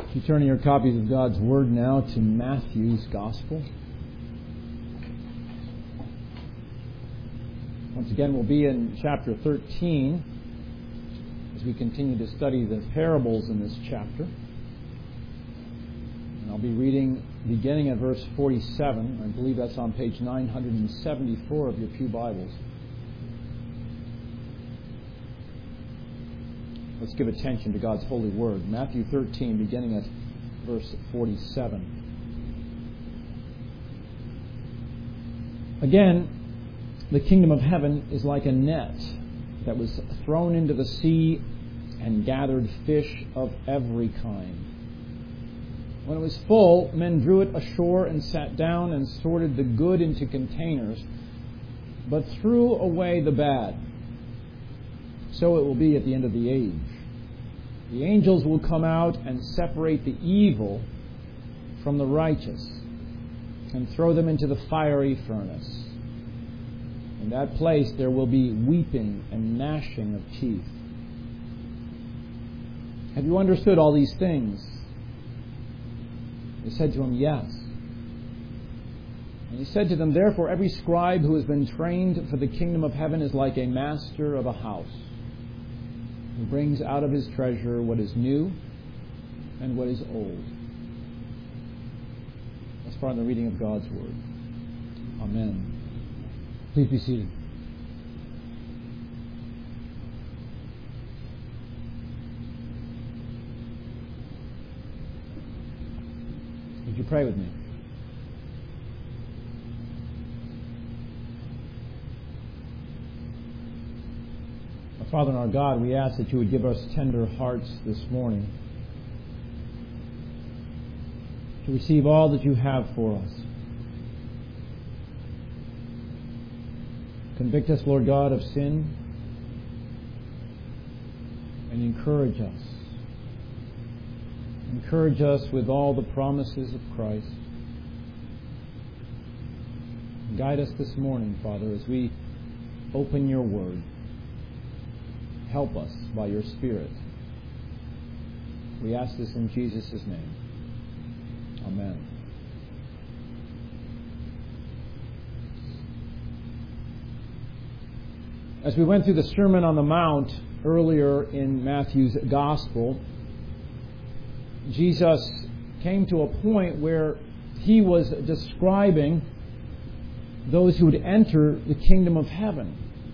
You turn your copies of God's Word now to Matthew's Gospel. Once again, we'll be in chapter 13 as we continue to study the parables in this chapter. And I'll be reading beginning at verse 47. I believe that's on page 974 of your Pew Bibles. Let's give attention to God's holy word. Matthew 13, beginning at verse 47. Again, the kingdom of heaven is like a net that was thrown into the sea and gathered fish of every kind. When it was full, men drew it ashore and sat down and sorted the good into containers, but threw away the bad. So it will be at the end of the age. The angels will come out and separate the evil from the righteous and throw them into the fiery furnace. In that place there will be weeping and gnashing of teeth. Have you understood all these things? They said to him, yes. And he said to them, therefore every scribe who has been trained for the kingdom of heaven is like a master of a house, who brings out of his treasure what is new and what is old. That's part of the reading of God's Word. Amen. Please be seated. Would you pray with me? Our Father and our God, we ask that you would give us tender hearts this morning to receive all that you have for us. Convict us, Lord God, of sin and encourage us. Encourage us with all the promises of Christ. Guide us this morning, Father, as we open your Word. Help us by your Spirit. We ask this in Jesus' name. Amen. As we went through the Sermon on the Mount earlier in Matthew's Gospel, Jesus came to a point where he was describing those who would enter the kingdom of heaven.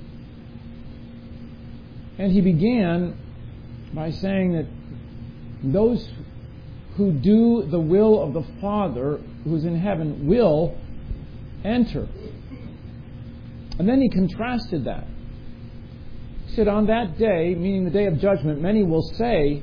And he began by saying that those who do the will of the Father who is in heaven will enter. And then he contrasted that. He said, on that day, meaning the day of judgment, many will say,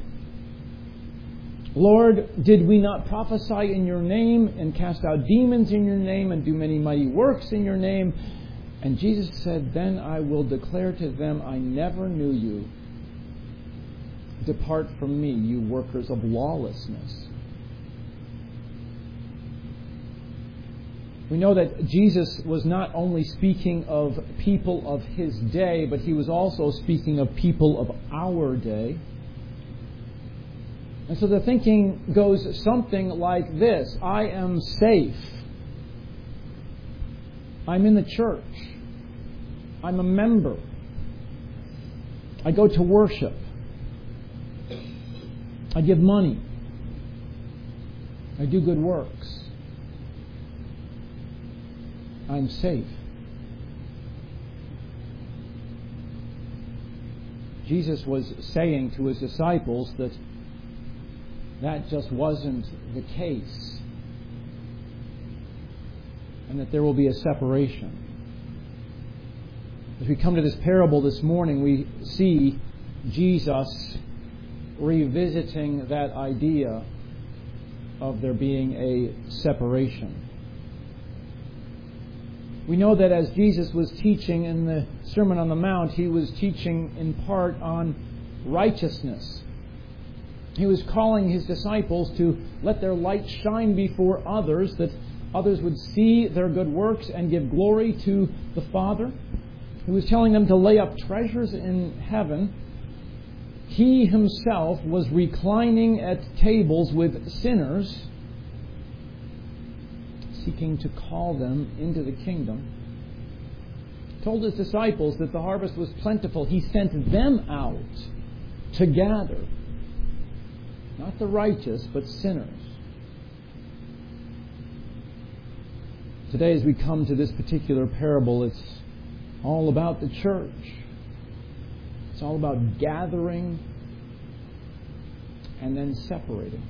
Lord, did we not prophesy in your name and cast out demons in your name and do many mighty works in your name? And Jesus said, then I will declare to them, I never knew you. Depart from me, you workers of lawlessness. We know that Jesus was not only speaking of people of his day, but he was also speaking of people of our day. And so the thinking goes something like this. I am safe. I'm in the church. I'm a member. I go to worship. I give money. I do good works. I'm safe. Jesus was saying to his disciples that just wasn't the case, and that there will be a separation. As we come to this parable this morning, we see Jesus revisiting that idea of there being a separation. We know that as Jesus was teaching in the Sermon on the Mount, he was teaching in part on righteousness. He was calling his disciples to let their light shine before others, that others would see their good works and give glory to the Father. He was telling them to lay up treasures in heaven He himself was reclining at tables with sinners, seeking to call them into the kingdom. He told his disciples that the harvest was plentiful. He sent them out to gather, not the righteous, but sinners. Today, as we come to this particular parable, it's all about the church. It's all about gathering and then separating.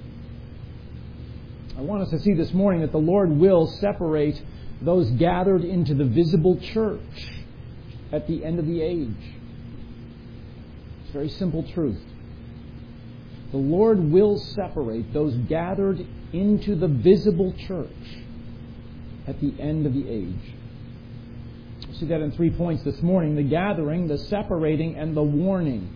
I want us to see this morning that the Lord will separate those gathered into the visible church at the end of the age. It's a very simple truth. The Lord will separate those gathered into the visible church at the end of the age. We'll see that in 3 points this morning: the gathering, the separating, and the warning.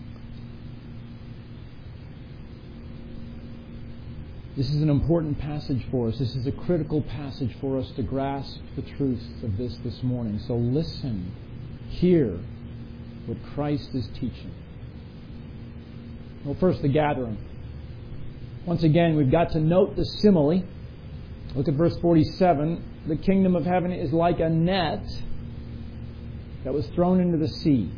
This is an important passage for us. This is a critical passage for us to grasp the truth of this morning. So listen, hear what Christ is teaching. Well, first, the gathering. Once again, we've got to note the simile. Look at verse 47. The kingdom of heaven is like a net that was thrown into the sea.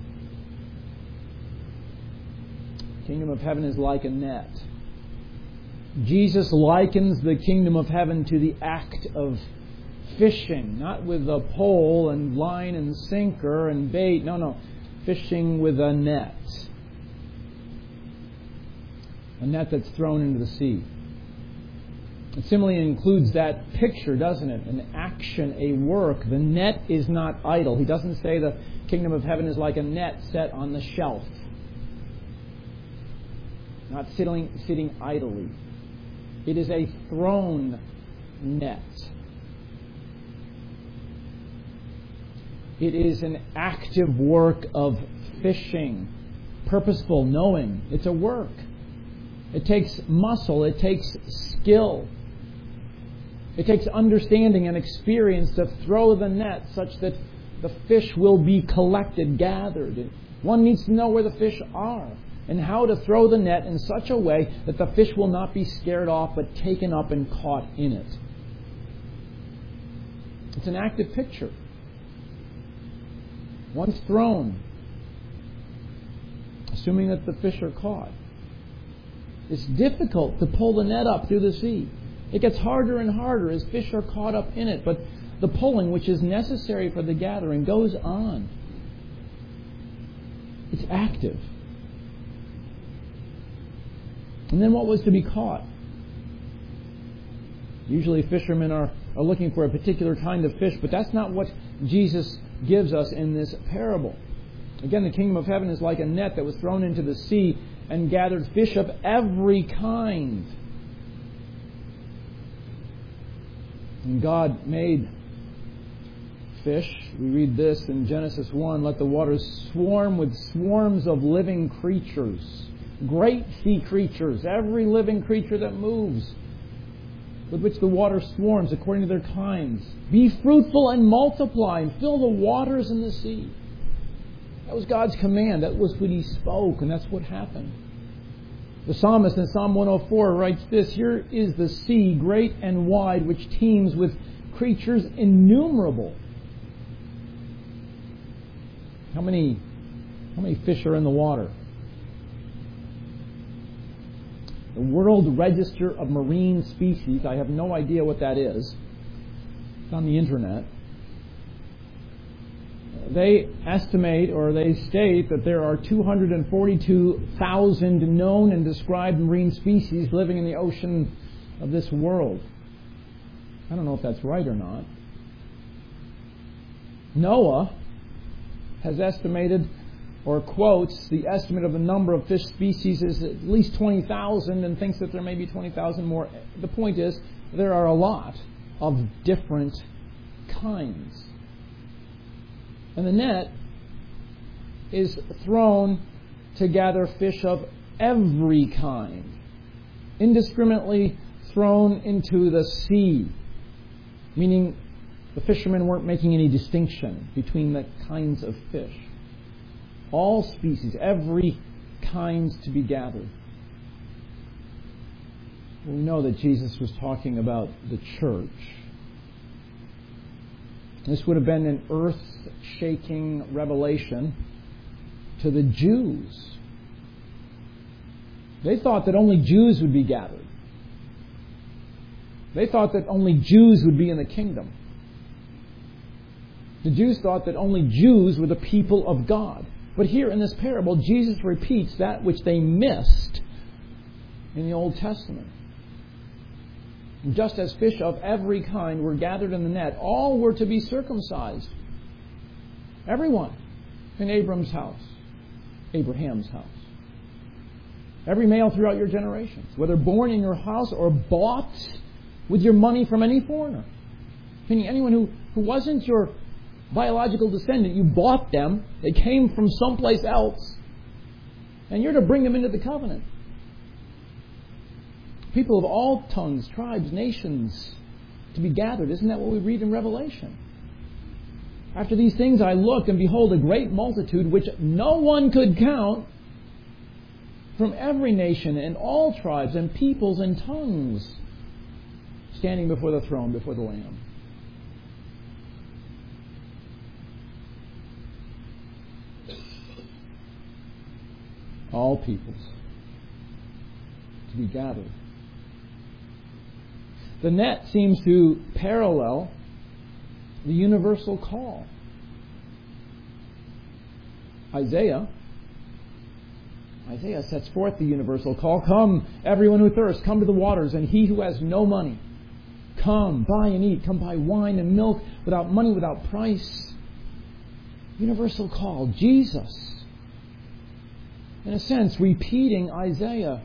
The kingdom of heaven is like a net. Jesus likens the kingdom of heaven to the act of fishing, not with a pole and line and sinker and bait. No. Fishing with a net. A net that's thrown into the sea. It simile includes that picture, doesn't it? An action, a work. The net is not idle. He doesn't say the kingdom of heaven is like a net set on the shelf. Not sitting idly. It is a thrown net. It is an active work of fishing. Purposeful, knowing. It's a work. It takes muscle. It takes skill. It takes understanding and experience to throw the net such that the fish will be collected, gathered. One needs to know where the fish are and how to throw the net in such a way that the fish will not be scared off but taken up and caught in it. It's an active picture. Once thrown, assuming that the fish are caught, it's difficult to pull the net up through the sea. It gets harder and harder as fish are caught up in it. But the pulling, which is necessary for the gathering, goes on. It's active. And then what was to be caught? Usually fishermen are looking for a particular kind of fish, but that's not what Jesus gives us in this parable. Again, the kingdom of heaven is like a net that was thrown into the sea and gathered fish of every kind. And God made fish. We read this in Genesis 1, let the waters swarm with swarms of living creatures. Great sea creatures, every living creature that moves, with which the water swarms according to their kinds. Be fruitful and multiply and fill the waters in the sea. That was God's command. That was what He spoke, and that's what happened. The psalmist in Psalm 104 writes this: here is the sea, great and wide, which teems with creatures innumerable. How many fish are in the water? The World Register of Marine Species, I have no idea what that is. It's on the internet. They estimate, or they state, that there are 242,000 known and described marine species living in the ocean of this world. I don't know if that's right or not. Noah has estimated, or quotes, the estimate of the number of fish species is at least 20,000 and thinks that there may be 20,000 more. The point is, there are a lot of different kinds. And the net is thrown to gather fish of every kind, indiscriminately thrown into the sea, meaning the fishermen weren't making any distinction between the kinds of fish. All species, every kinds to be gathered. We know that Jesus was talking about the church. This would have been an earth-shaking revelation to the Jews. They thought that only Jews would be gathered. They thought that only Jews would be in the kingdom. The Jews thought that only Jews were the people of God. But here in this parable, Jesus repeats that which they missed in the Old Testament. Just as fish of every kind were gathered in the net, all were to be circumcised. Everyone in Abraham's house. Every male throughout your generations, whether born in your house or bought with your money from any foreigner. Meaning anyone who wasn't your biological descendant, you bought them, they came from someplace else, and you're to bring them into the covenant. People of all tongues, tribes, nations to be gathered. Isn't that what we read in Revelation? After these things I looked, and behold, a great multitude, which no one could count, from every nation and all tribes and peoples and tongues, standing before the throne, before the Lamb. All peoples to be gathered. The net seems to parallel the universal call. Isaiah sets forth the universal call. Come, everyone who thirsts, come to the waters, and he who has no money, come, buy and eat. Come buy wine and milk without money, without price. Universal call. Jesus, in a sense, repeating Isaiah.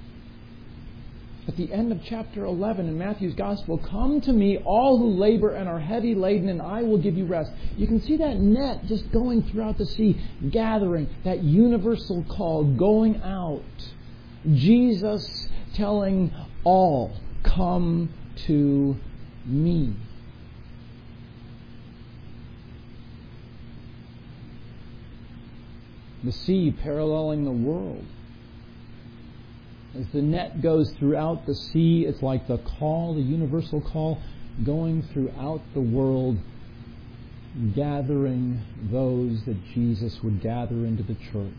At the end of chapter 11 in Matthew's Gospel, come to me, all who labor and are heavy laden, and I will give you rest. You can see that net just going throughout the sea, gathering, that universal call going out. Jesus telling all, come to me. The sea paralleling the world. As the net goes throughout the sea, it's like the call, the universal call, going throughout the world, gathering those that Jesus would gather into the church.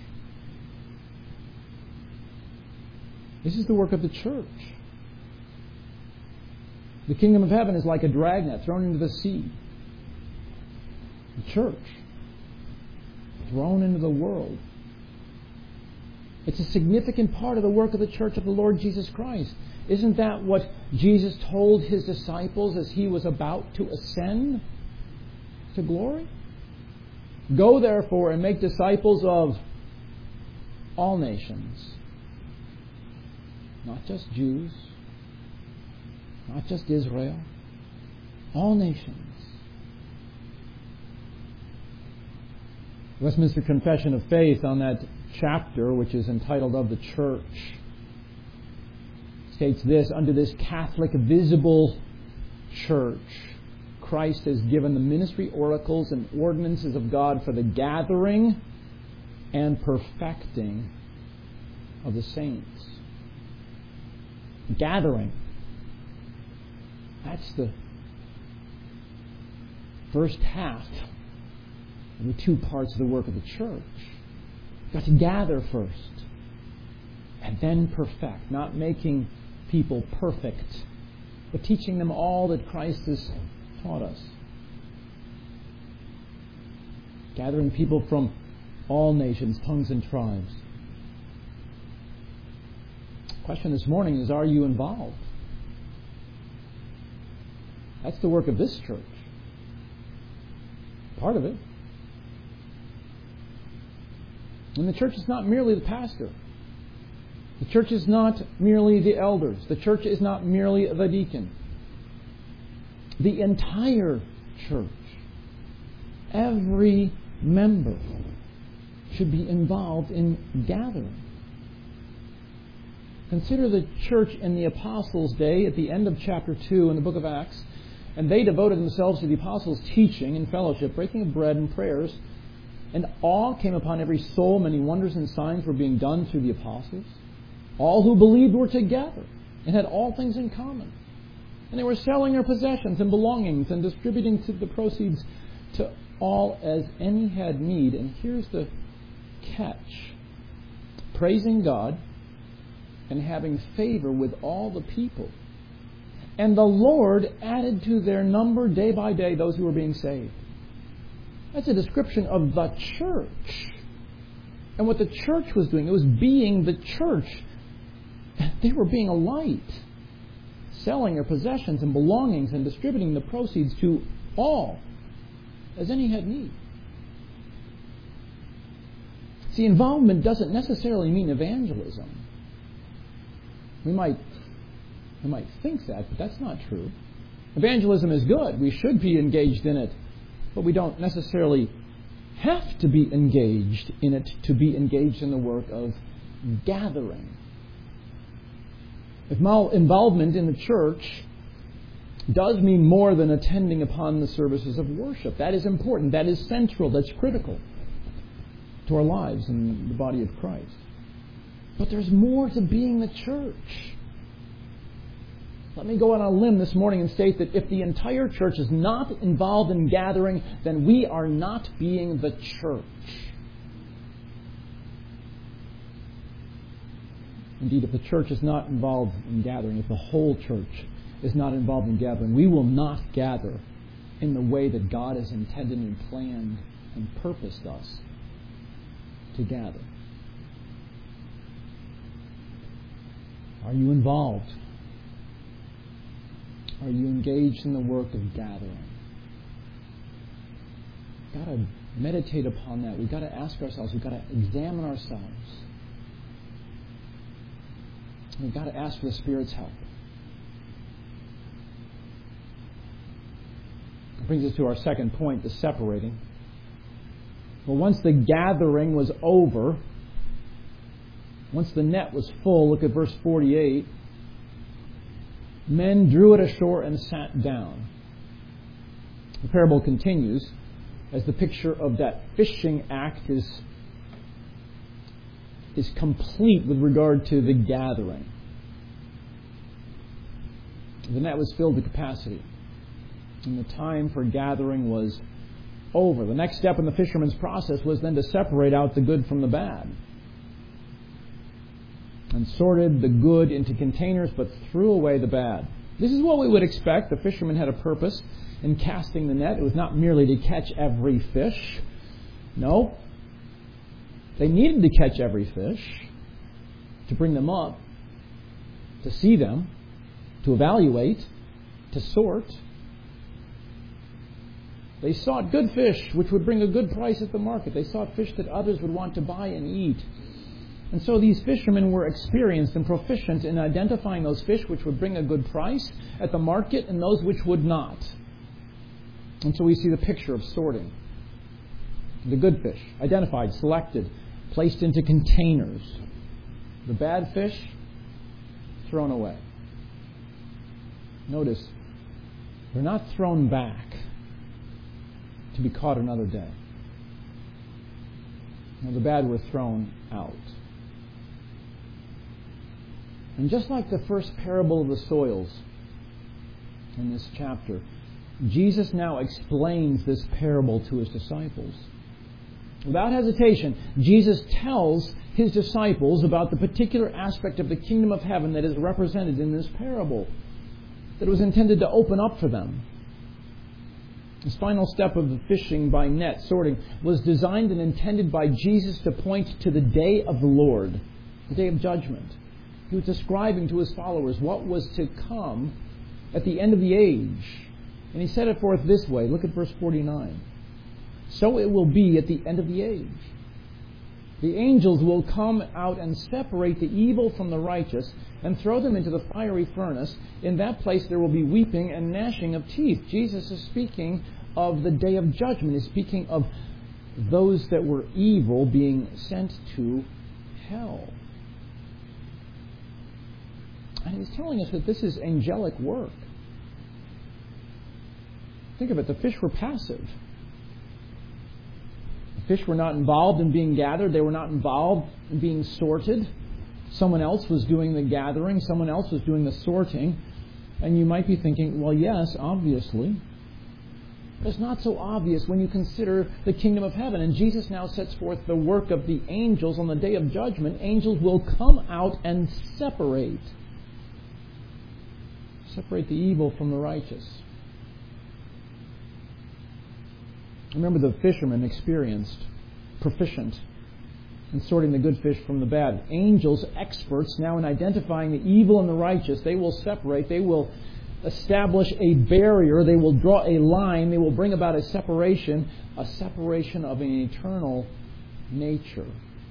This is the work of the church. The kingdom of heaven is like a dragnet thrown into the sea. The church, thrown into the world. It's a significant part of the work of the church of the Lord Jesus Christ. Isn't that what Jesus told his disciples as he was about to ascend to glory? Go therefore and make disciples of all nations. Not just Jews, not just Israel, all nations. Westminster Confession of Faith on that chapter, which is entitled Of the Church, states this: unto this Catholic visible church, Christ has given the ministry, oracles, and ordinances of God for the gathering and perfecting of the saints. Gathering. That's the first half of the two parts of the work of the church. You've got to gather first and then perfect. Not making people perfect, but teaching them all that Christ has taught us. Gathering people from all nations, tongues, and tribes. The question this morning is, are you involved? That's the work of this church. Part of it. And the church is not merely the pastor. The church is not merely the elders. The church is not merely the deacon. The entire church, every member, should be involved in gathering. Consider the church in the Apostles' day at the end of chapter 2 in the book of Acts. And they devoted themselves to the apostles' teaching and fellowship, breaking of bread and prayers. And awe came upon every soul. Many wonders and signs were being done through the apostles. All who believed were together and had all things in common. And they were selling their possessions and belongings and distributing the proceeds to all as any had need. And here's the catch. Praising God and having favor with all the people. And the Lord added to their number day by day those who were being saved. That's a description of the church. And what the church was doing, it was being the church. They were being a light, selling their possessions and belongings and distributing the proceeds to all, as any had need. See, involvement doesn't necessarily mean evangelism. We might think that, but that's not true. Evangelism is good. We should be engaged in it. But we don't necessarily have to be engaged in it to be engaged in the work of gathering. If involvement in the church does mean more than attending upon the services of worship, that is important, that is central, that's critical to our lives in the body of Christ. But there's more to being the church. Let me go on a limb this morning and state that if the entire church is not involved in gathering, then we are not being the church. Indeed, if the church is not involved in gathering, if the whole church is not involved in gathering, we will not gather in the way that God has intended and planned and purposed us to gather. Are you involved? Are you engaged in the work of gathering? We've got to meditate upon that. We've got to ask ourselves. We've got to examine ourselves. We've got to ask for the Spirit's help. That brings us to our second point, the separating. Well, once the gathering was over, once the net was full, look at verse 48. Men drew it ashore and sat down. The parable continues as the picture of that fishing act is complete with regard to the gathering. The net was filled to capacity, and the time for gathering was over. The next step in the fisherman's process was then to separate out the good from the bad. And sorted the good into containers, but threw away the bad. This is what we would expect. The fishermen had a purpose in casting the net. It was not merely to catch every fish. No. They needed to catch every fish, to bring them up, to see them, to evaluate, to sort. They sought good fish, which would bring a good price at the market. They sought fish that others would want to buy and eat. And so these fishermen were experienced and proficient in identifying those fish which would bring a good price at the market and those which would not. And so we see the picture of sorting. The good fish, identified, selected, placed into containers. The bad fish, thrown away. Notice, they're not thrown back to be caught another day. No, the bad were thrown out. And just like the first parable of the soils in this chapter, Jesus now explains this parable to his disciples. Without hesitation, Jesus tells his disciples about the particular aspect of the kingdom of heaven that is represented in this parable, that was intended to open up for them. This final step of the fishing by net, sorting, was designed and intended by Jesus to point to the day of the Lord, the day of judgment. He was describing to his followers what was to come at the end of the age. And he set it forth this way. Look at verse 49. So it will be at the end of the age. The angels will come out and separate the evil from the righteous and throw them into the fiery furnace. In that place there will be weeping and gnashing of teeth. Jesus is speaking of the day of judgment. He's speaking of those that were evil being sent to hell. And he's telling us that this is angelic work. Think of it. The fish were passive. The Fish were not involved in being gathered. They were not involved in being sorted. Someone else was doing the gathering. Someone else was doing the sorting. And you might be thinking, well, yes, obviously. But it's not so obvious when you consider the kingdom of heaven. And Jesus now sets forth the work of the angels on the day of judgment. Angels will come out and separate the evil from the righteous. Remember, the fishermen proficient in sorting the good fish from the bad. Angels, experts now in identifying the evil and the righteous, they will separate, they will establish a barrier, they will draw a line, they will bring about a separation of an eternal nature.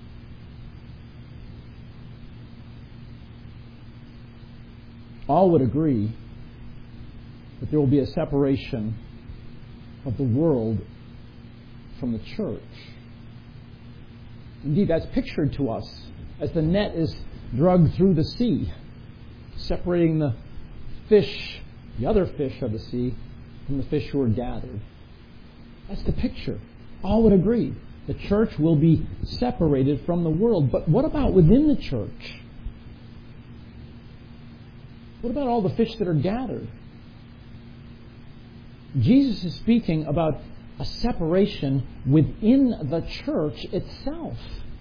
All would agree that there will be a separation of the world from the church. Indeed, that's pictured to us as the net is dragged through the sea, separating the other fish of the sea, from the fish who are gathered. That's the picture. All would agree. The church will be separated from the world. But what about within the church? What about all the fish that are gathered? Jesus is speaking about a separation within the church itself.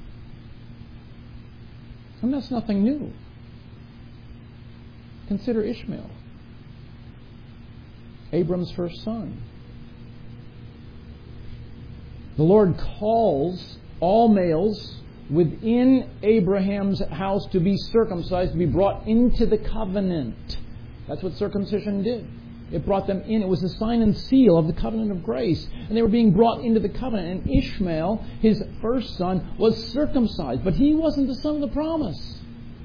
And that's nothing new. Consider Ishmael, Abram's first son. The Lord calls all males within Abraham's house to be circumcised, to be brought into the covenant. That's what circumcision did. It brought them in. It was a sign and seal of the covenant of grace. And they were being brought into the covenant. And Ishmael, his first son, was circumcised. But he wasn't the son of the promise.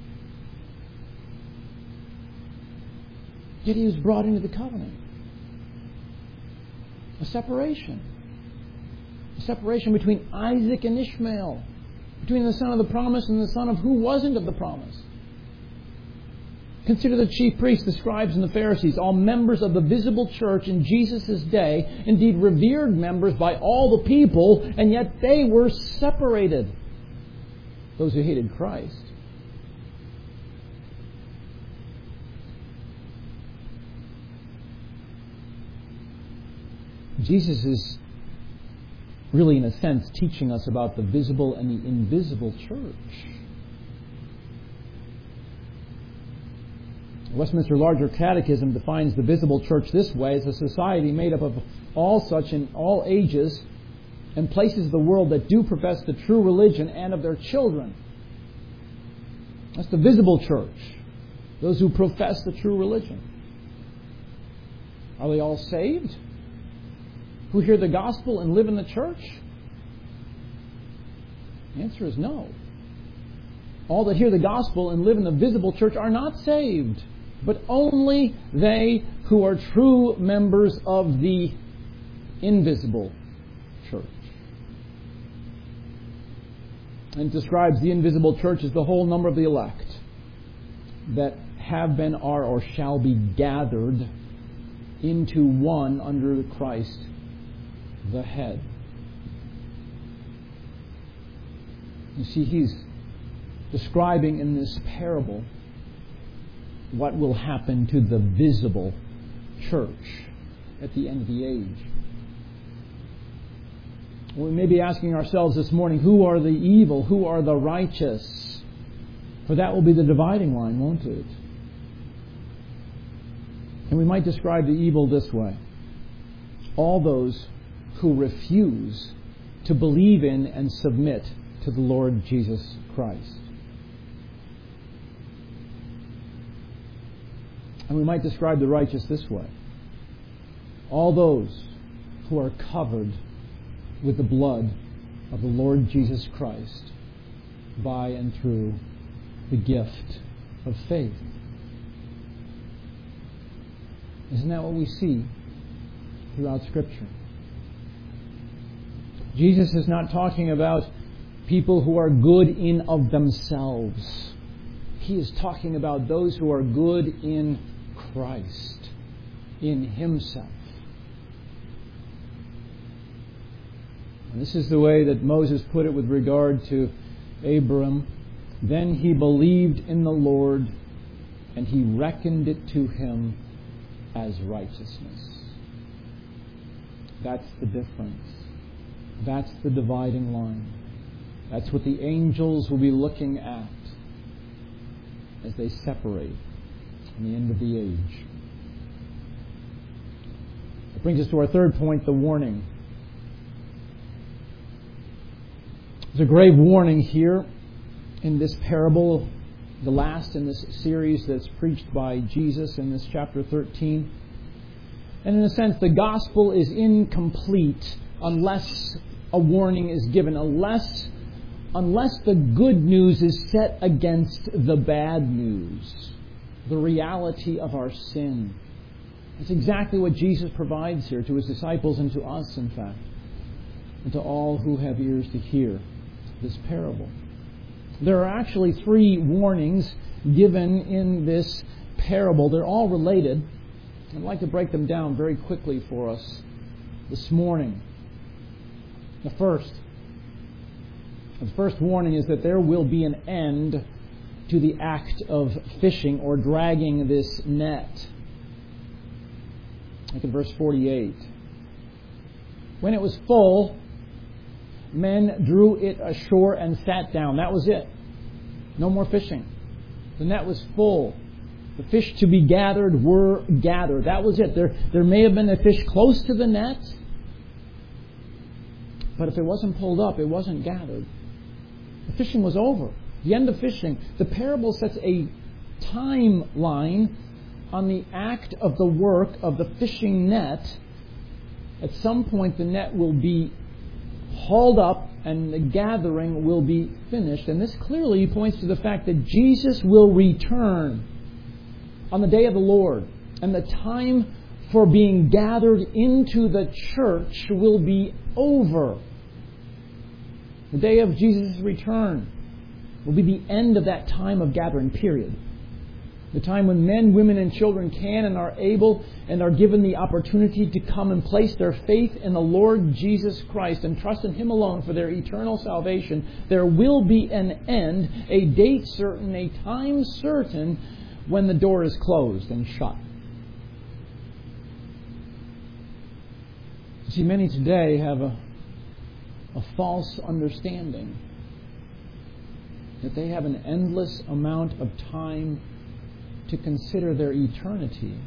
Yet he was brought into the covenant. A separation. A separation between Isaac and Ishmael. Between the son of the promise and the son of who wasn't of the promise. Consider the chief priests, the scribes, and the Pharisees, all members of the visible church in Jesus' day, indeed revered members by all the people, and yet they were separated. Those who hated Christ. Jesus is really, in a sense, teaching us about the visible and the invisible church. The Westminster Larger Catechism defines the visible church this way: as a society made up of all such in all ages and places of the world that do profess the true religion and of their children. That's the visible church. Those who profess the true religion. Are they all saved? Who hear the gospel and live in the church? The answer is no. All that hear the gospel and live in the visible church are not saved, but only they who are true members of the invisible church. And it describes the invisible church as the whole number of the elect that have been, are, or shall be gathered into one under Christ the head. You see, he's describing in this parable what will happen to the visible church at the end of the age. We may be asking ourselves this morning, who are the evil? Who are the righteous? For that will be the dividing line, won't it? And we might describe the evil this way: all those who refuse to believe in and submit to the Lord Jesus Christ. And we might describe the righteous this way: all those who are covered with the blood of the Lord Jesus Christ by and through the gift of faith. Isn't that what we see throughout Scripture? Jesus is not talking about people who are good in of themselves. He is talking about those who are good in Christ, in Himself. And this is the way that Moses put it with regard to Abram. Then he believed in the Lord, and He reckoned it to him as righteousness. That's the difference. That's the dividing line. That's what the angels will be looking at as they separate in the end of the age. That brings us to our third point, the warning. There's a grave warning here in this parable, the last in this series that's preached by Jesus in this chapter 13. And in a sense, the gospel is incomplete unless a warning is given, unless the good news is set against the bad news, the reality of our sin. That's exactly what Jesus provides here to His disciples and to us, in fact, and to all who have ears to hear this parable. There are actually 3 warnings given in this parable. They're all related. I'd like to break them down very quickly for us this morning. The first warning is that there will be an end to the act of fishing or dragging this net. Look at verse 48. When it was full, men drew it ashore and sat down. That was it. No more fishing. The net was full. The fish to be gathered were gathered. That was it. There may have been a fish close to the net, but if it wasn't pulled up, it wasn't gathered. The fishing was over. The end of fishing. The parable sets a timeline on the act of the work of the fishing net. At some point, the net will be hauled up and the gathering will be finished. And this clearly points to the fact that Jesus will return on the day of the Lord. And the time for being gathered into the church will be over. The day of Jesus' return will be the end of that time of gathering, period. The time when men, women, and children can and are able and are given the opportunity to come and place their faith in the Lord Jesus Christ and trust in Him alone for their eternal salvation. There will be an end, a date certain, a time certain, when the door is closed and shut. See, many today have a false understanding that they have an endless amount of time to consider their eternity.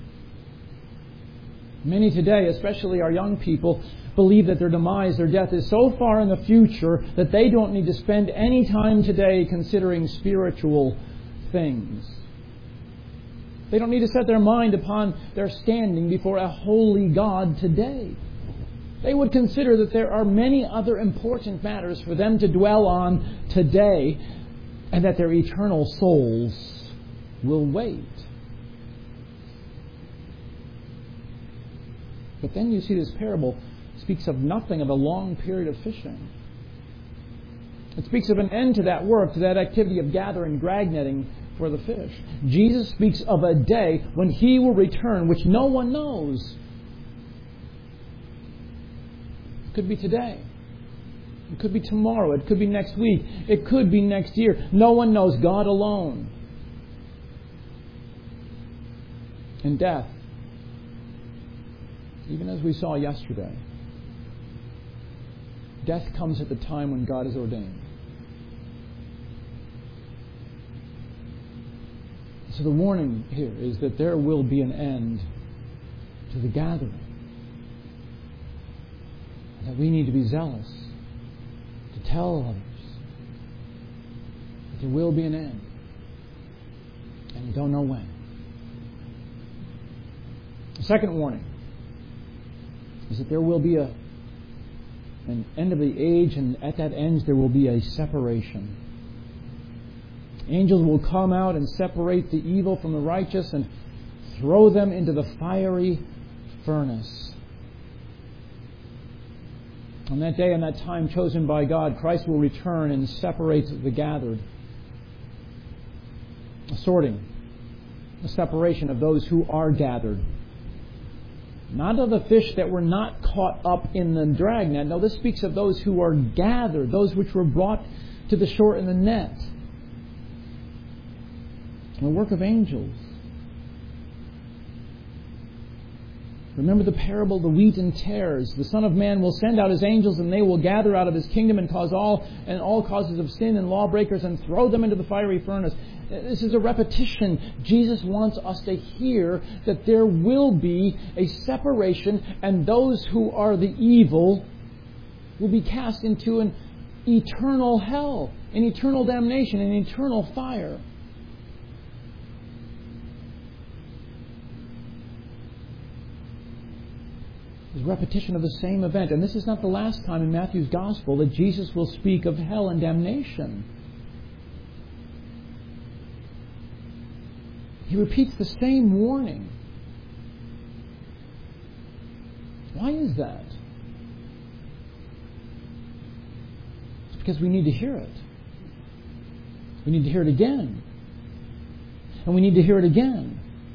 Many today, especially our young people, believe that their demise, their death, is so far in the future that they don't need to spend any time today considering spiritual things. They don't need to set their mind upon their standing before a holy God today. They would consider that there are many other important matters for them to dwell on today, and that their eternal souls will wait. But then you see this parable speaks of nothing of a long period of fishing. It speaks of an end to that work, to that activity of gathering, drag netting for the fish. Jesus speaks of a day when He will return, which no one knows. It could be today. It could be tomorrow. It could be next week. It could be next year. No one knows, God alone. And death, even as we saw yesterday, death comes at the time when God has ordained. So the warning here is that there will be an end to the gathering. That we need to be zealous to tell others that there will be an end. And you don't know when. The second warning is that there will be an end of the age, and at that end there will be a separation. Angels will come out and separate the evil from the righteous and throw them into the fiery furnace. On that day and that time chosen by God, Christ will return and separate the gathered. A sorting, a separation of those who are gathered. Not of the fish that were not caught up in the dragnet. No, this speaks of those who are gathered, those which were brought to the shore in the net. The work of angels. Remember the parable of the wheat and tares. The Son of Man will send out His angels, and they will gather out of His kingdom and cause all causes of sin and lawbreakers and throw them into the fiery furnace. This is a repetition. Jesus wants us to hear that there will be a separation, and those who are the evil will be cast into an eternal hell, an eternal damnation, an eternal fire. Is repetition of the same event. And this is not the last time in Matthew's Gospel that Jesus will speak of hell and damnation. He repeats the same warning. Why is that? It's because we need to hear it. We need to hear it again. And we need to hear it again.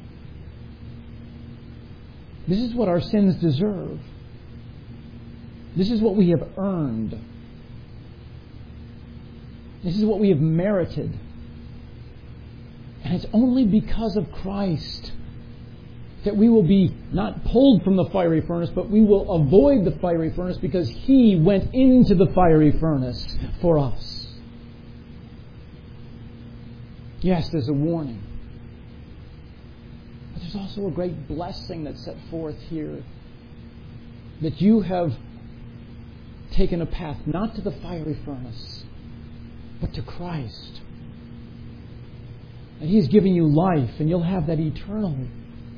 This is what our sins deserve. This is what we have earned. This is what we have merited. And it's only because of Christ that we will be not pulled from the fiery furnace, but we will avoid the fiery furnace because He went into the fiery furnace for us. Yes, there's a warning. But there's also a great blessing that's set forth here. That you have taken a path not to the fiery furnace, but to Christ. And He's giving you life, and you'll have that eternally.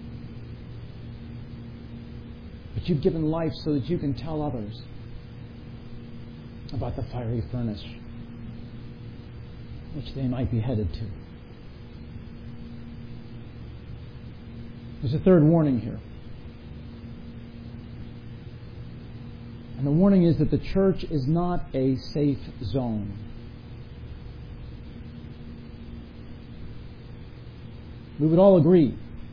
But you've given life so that you can tell others about the fiery furnace which they might be headed to. There's a third warning here. And the warning is that the church is not a safe zone. We would all agree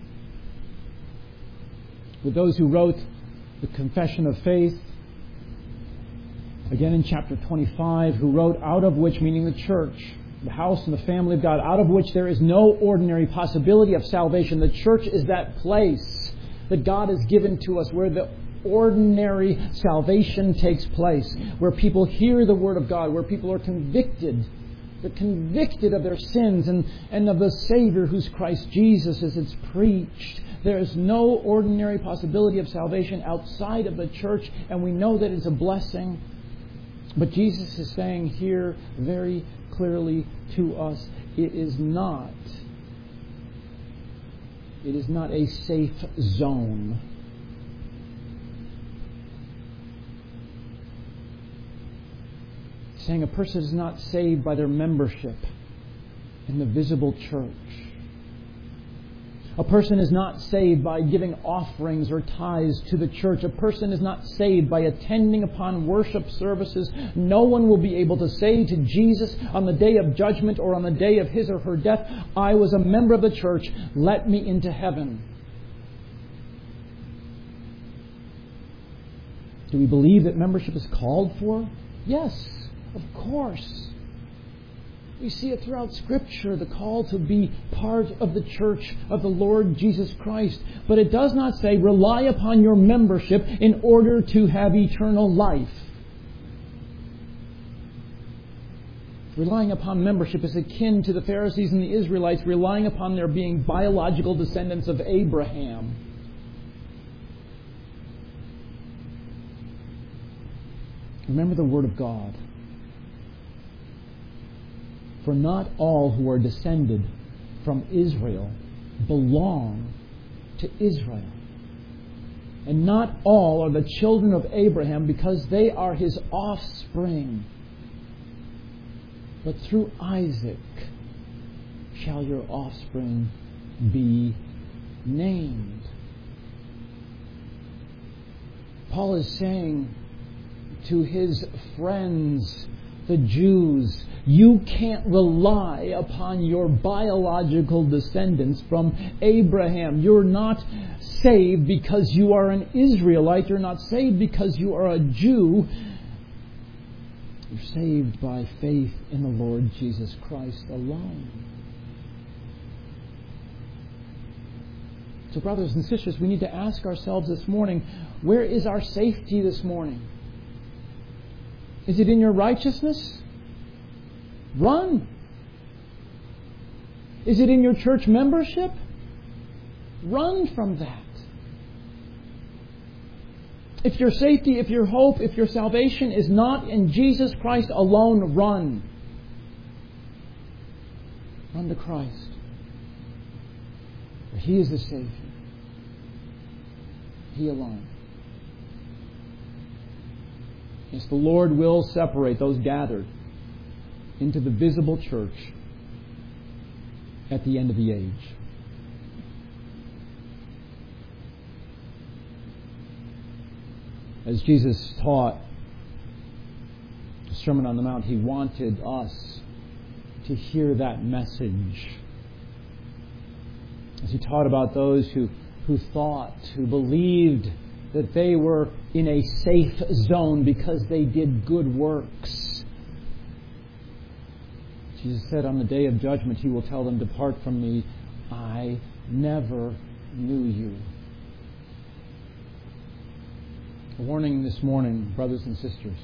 with those who wrote the Confession of Faith, again in chapter 25, who wrote, out of which, meaning the church, the house and the family of God, out of which there is no ordinary possibility of salvation. The church is that place that God has given to us where the ordinary salvation takes place, where people hear the Word of God, where people are convicted. They're convicted of their sins and of the Savior who's Christ Jesus as it's preached. There is no ordinary possibility of salvation outside of the church, and we know that it's a blessing. But Jesus is saying here very clearly to us, it is not a safe zone. Saying a person is not saved by their membership in the visible church. A person is not saved by giving offerings or tithes to the church. A person is not saved by attending upon worship services. No one will be able to say to Jesus on the day of judgment or on the day of his or her death, I was a member of the church, let me into heaven. Do we believe that membership is called for? Yes, of course. We see it throughout Scripture, the call to be part of the church of the Lord Jesus Christ. But it does not say rely upon your membership in order to have eternal life. Relying upon membership is akin to the Pharisees and the Israelites relying upon their being biological descendants of Abraham. Remember the Word of God. For not all who are descended from Israel belong to Israel. And not all are the children of Abraham because they are his offspring. But through Isaac shall your offspring be named. Paul is saying to his friends, the Jews, You can't rely upon your biological descendants from Abraham. You're not saved because you are an Israelite. You're not saved because you are a Jew. You're saved by faith in the Lord Jesus Christ alone. So, brothers and sisters, we need to ask ourselves this morning, where is our safety this morning? Is it in your righteousness? Run. Is it in your church membership? Run from that. If your safety, if your hope, if your salvation is not in Jesus Christ alone, run. Run to Christ. For He is the Savior. He alone. Yes, the Lord will separate those gathered into the visible church at the end of the age. As Jesus taught the Sermon on the Mount, He wanted us to hear that message. As He taught about those who thought, who believed that they were in a safe zone because they did good works. Jesus said on the day of judgment, He will tell them, "Depart from me, I never knew you." A warning this morning, brothers and sisters.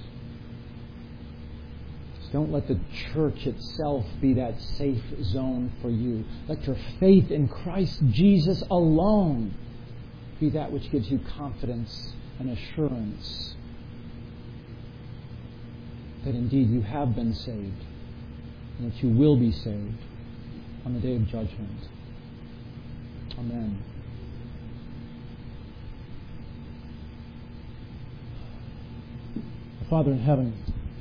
Just don't let the church itself be that safe zone for you. Let your faith in Christ Jesus alone be that which gives you confidence and assurance that indeed you have been saved and that you will be saved on the day of judgment. Amen. Father in heaven,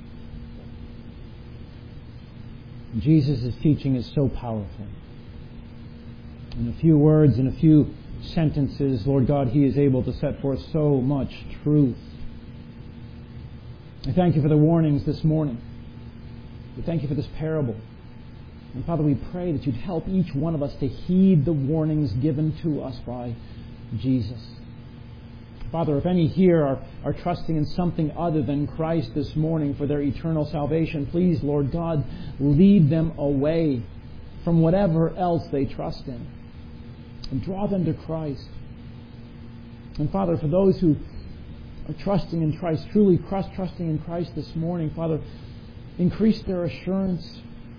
Jesus' teaching is so powerful. In a few words, in a few sentences, Lord God, He is able to set forth so much truth. I thank You for the warnings this morning. We thank You for this parable. And Father, we pray that You'd help each one of us to heed the warnings given to us by Jesus. Father, if any here are trusting in something other than Christ this morning for their eternal salvation, please, Lord God, lead them away from whatever else they trust in and draw them to Christ. And Father, for those who are trusting in Christ, truly trusting in Christ this morning, Father, increase their assurance,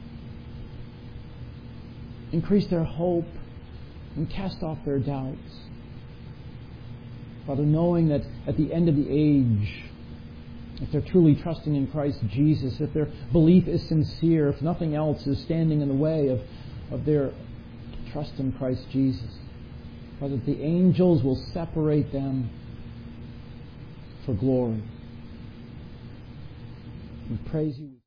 increase their hope, and cast off their doubts. Father, knowing that at the end of the age, if they're truly trusting in Christ Jesus, if their belief is sincere, if nothing else is standing in the way of their trust in Christ Jesus, Father, that the angels will separate them for glory. We praise You.